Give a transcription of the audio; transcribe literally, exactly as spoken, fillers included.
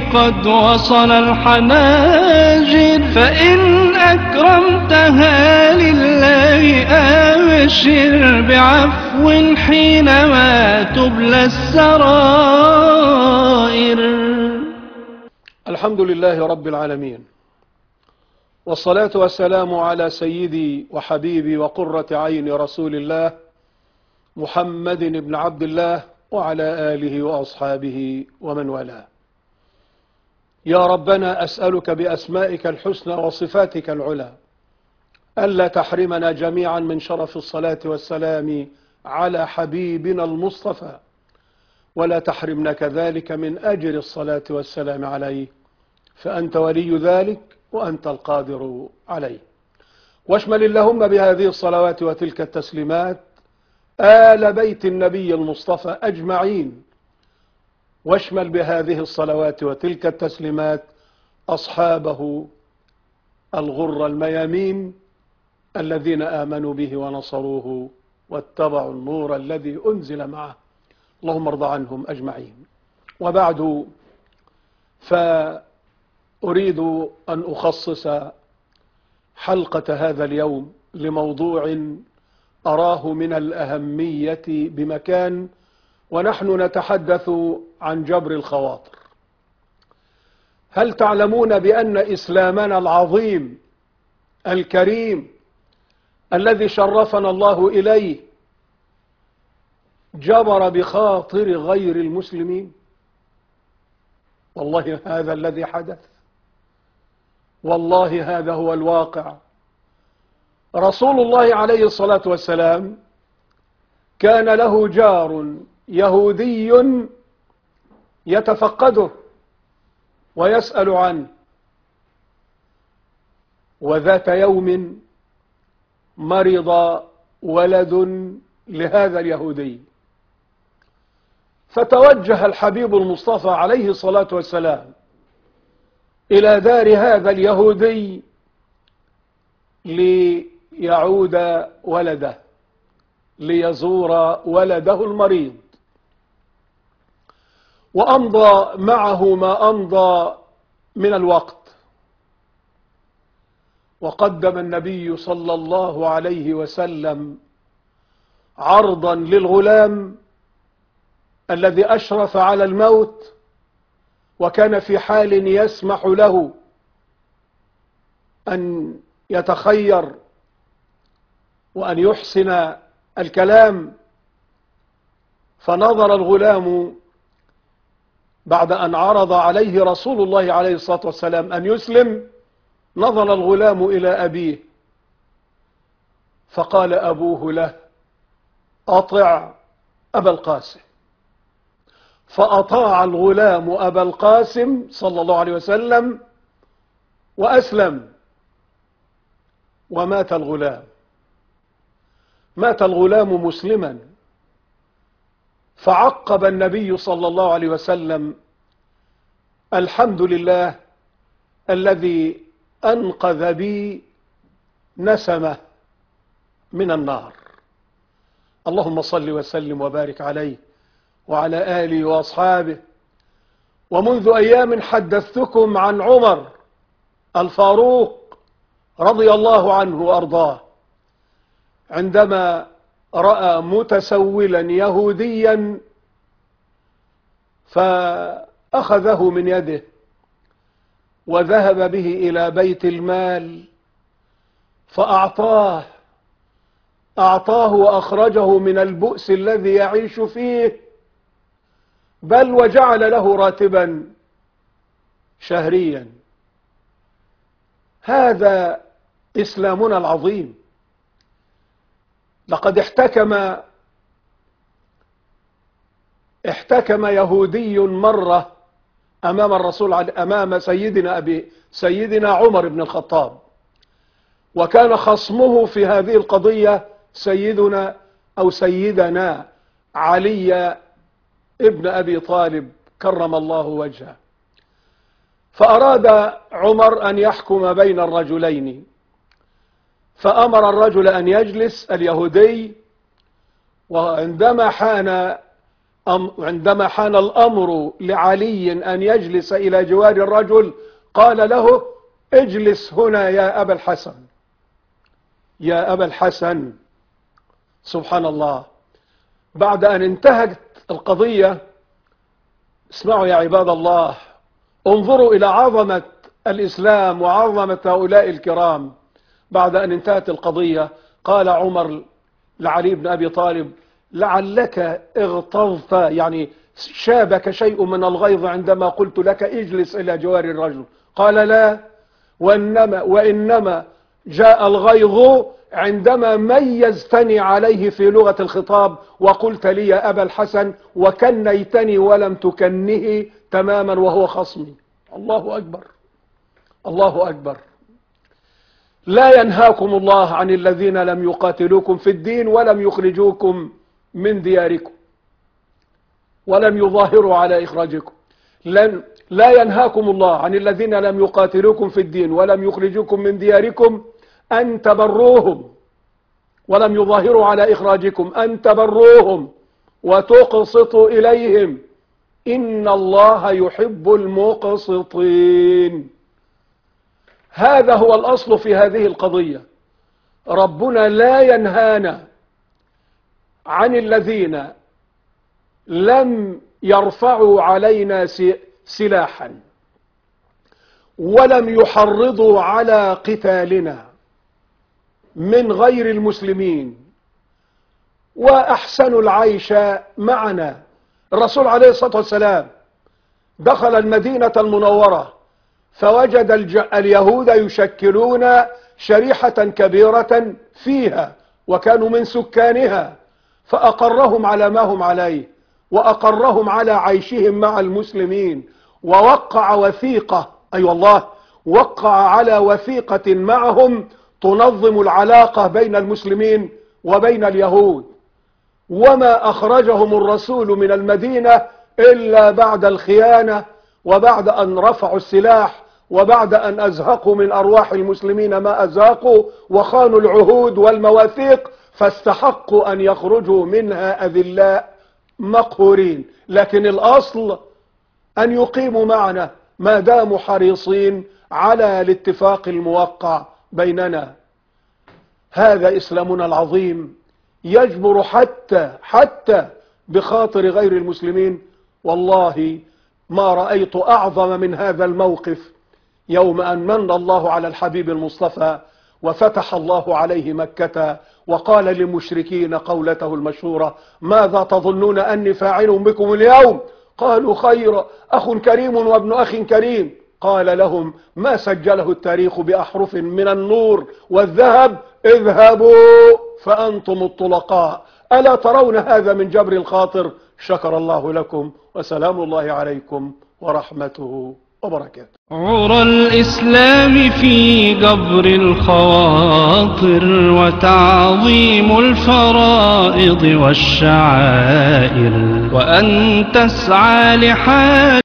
قد وصل الحناجر، فإن أكرمتها لله أبشر بعفو حينما تبلى السرائر. الحمد لله رب العالمين، والصلاة والسلام على سيدي وحبيبي وقرة عين رسول الله محمد بن عبد الله وعلى آله وأصحابه ومن والاه. يا ربنا أسألك بأسمائك الحسنى وصفاتك العلى ألا تحرمنا جميعا من شرف الصلاة والسلام على حبيبنا المصطفى، ولا تحرمنا كذلك من أجر الصلاة والسلام عليه، فأنت ولي ذلك وأنت القادر عليه. واشمل اللهم بهذه الصلوات وتلك التسليمات آل بيت النبي المصطفى أجمعين، واشمل بهذه الصلوات وتلك التسليمات أصحابه الغر الميامين الذين آمنوا به ونصروه واتبعوا النور الذي أنزل معه، اللهم ارض عنهم أجمعين. وبعد، فأريد أن أخصص حلقة هذا اليوم لموضوع أراه من الأهمية بمكان، ونحن نتحدث عن جبر الخواطر. هل تعلمون بأن إسلامنا العظيم الكريم الذي شرفنا الله إليه جبر بخاطر غير المسلمين؟ والله هذا الذي حدث، والله هذا هو الواقع. رسول الله عليه الصلاة والسلام كان له جار يهودي يتفقده ويسأل عنه، وذات يوم مرض ولد لهذا اليهودي، فتوجه الحبيب المصطفى عليه الصلاة والسلام إلى دار هذا اليهودي ليعود ولده، ليزور ولده المريض. وأمضى معه ما أمضى من الوقت، وقدم النبي صلى الله عليه وسلم عرضا للغلام الذي أشرف على الموت، وكان في حال يسمح له أن يتخير وأن يحسن الكلام. فنظر الغلام بعد أن عرض عليه رسول الله عليه الصلاة والسلام أن يسلم، نظر الغلام إلى أبيه فقال أبوه له: أطع أبا القاسم. فأطاع الغلام أبا القاسم صلى الله عليه وسلم وأسلم، ومات الغلام. مات الغلام مسلما. فعقب النبي صلى الله عليه وسلم: الحمد لله الذي أنقذ بي نسمة من النار. اللهم صل وسلم وبارك عليه وعلى آله وأصحابه. ومنذ أيام حدثتكم عن عمر الفاروق رضي الله عنه وأرضاه، عندما رأى متسولا يهوديا فأخذه من يده وذهب به إلى بيت المال فأعطاه أعطاه وأخرجه من البؤس الذي يعيش فيه، بل وجعل له راتبا شهريا. هذا إسلامنا العظيم. لقد احتكم احتكم يهودي مرة أمام الرسول أمام سيدنا أبي سيدنا عمر بن الخطاب، وكان خصمه في هذه القضية سيدنا أو سيدنا علي ابن أبي طالب كرم الله وجهه. فأراد عمر أن يحكم بين الرجلين، فأمر الرجل أن يجلس اليهودي، وعندما حان عندما حان الأمر لعلي أن يجلس إلى جوار الرجل قال له اجلس هنا يا أبا الحسن، يا أبا الحسن. سبحان الله. بعد أن انتهت القضية، اسمعوا يا عباد الله، انظروا إلى عظمة الإسلام وعظمة هؤلاء الكرام. بعد أن انتهت القضية قال عمر لعلي بن أبي طالب لعلك اغتظت، يعني شابك شيء من الغيظ عندما قلت لك اجلس إلى جوار الرجل. قال لا، وإنما, وإنما جاء الغيظ عندما ميزتني عليه في لغة الخطاب وقلت لي يا أبا الحسن وكنيتني ولم تكنه تماما وهو خصمي. الله أكبر، الله أكبر. لا ينهاكم الله عن الذين لم يقاتلوكم في الدين ولم يخرجوكم من دياركم ولم يظاهروا على إخراجكم. لن لا ينهاكم الله عن الذين لم يقاتلوكم في الدين ولم يخرجوكم من دياركم أن تبروهم، ولم يظاهروا على إخراجكم، أن تبروهم وتقسطوا إليهم إن الله يحب المقسطين. هذا هو الأصل في هذه القضية. ربنا لا ينهانا عن الذين لم يرفعوا علينا سلاحا ولم يحرضوا على قتالنا من غير المسلمين وأحسنوا العيش معنا. الرسول عليه الصلاة والسلام دخل المدينة المنورة فوجد اليهود يشكلون شريحة كبيرة فيها وكانوا من سكانها، فأقرهم على ما هم عليه وأقرهم على عيشهم مع المسلمين، ووقع وثيقة، أي أيوة والله وقع على وثيقة معهم تنظم العلاقة بين المسلمين وبين اليهود. وما أخرجهم الرسول من المدينة إلا بعد الخيانة وبعد أن رفعوا السلاح وبعد أن أزهقوا من أرواح المسلمين ما أزهقوا وخانوا العهود والمواثيق، فاستحقوا أن يخرجوا منها أذلاء مقهورين. لكن الأصل أن يقيموا معنا ما داموا حريصين على الاتفاق الموقع بيننا. هذا إسلامنا العظيم يجبر حتى حتى بخاطر غير المسلمين. والله ما رأيت أعظم من هذا الموقف يوم أن من الله على الحبيب المصطفى وفتح الله عليه مكة وقال للمشركين قولته المشهورة ماذا تظنون أني فاعل بكم اليوم؟ قالوا خير، أخ كريم وابن أخ كريم. قال لهم ما سجله التاريخ بأحرف من النور والذهب اذهبوا فأنتم الطلقاء. ألا ترون هذا من جبر الخاطر؟ شكر الله لكم وسلام الله عليكم ورحمته وبركاته. عرى الإسلام في جبر الخواطر وتعظيم الفرائض والشعائر، وأن تسعى لحال